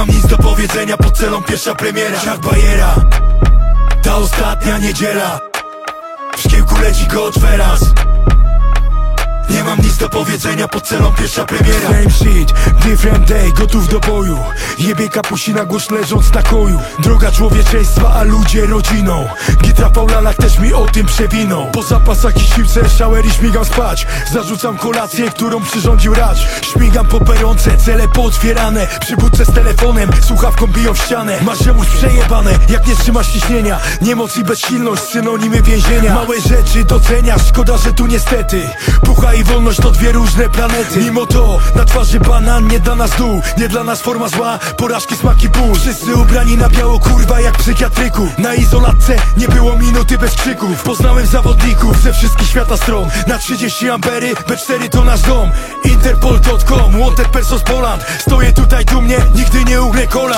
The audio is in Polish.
mam nic do powiedzenia, pod celą pierwsza premiera. Jak bajera, ta ostatnia niedziela, w szkiełku leci God teraz. Nie mam nic do powiedzenia, pod celą pierwsza premiera. Same shit, different day, gotów do boju. Jebie kapusina głośno leżąc na koju. Droga człowieczeństwa, a ludzie rodziną. Gitra Paulalach też mi o tym przewinął. Po zapasach i siłce shower i śmigam spać. Zarzucam kolację, którą przyrządził racz. Śmigam po peronce, cele pootwierane. Przy budce z telefonem, słuchawką biją w ścianę. Masz już przejebane, jak nie trzymasz ciśnienia. Niemoc i bezsilność, synonimy więzienia. Małe rzeczy doceniasz, szkoda, że tu niestety pucha i wolność to dwie różne planety. Mimo to na twarzy banan, nie dla nas dół, nie dla nas forma zła, porażki, smaki, ból. Wszyscy ubrani na biało, kurwa, jak psychiatryku. Na izolatce nie było minuty bez krzyków. Poznałem zawodników ze wszystkich świata stron. Na 30 ampery, B4 to nasz dom. Interpol.com, wanted person z Poland. Stoję tutaj dumnie, nigdy nie ugnę kolan.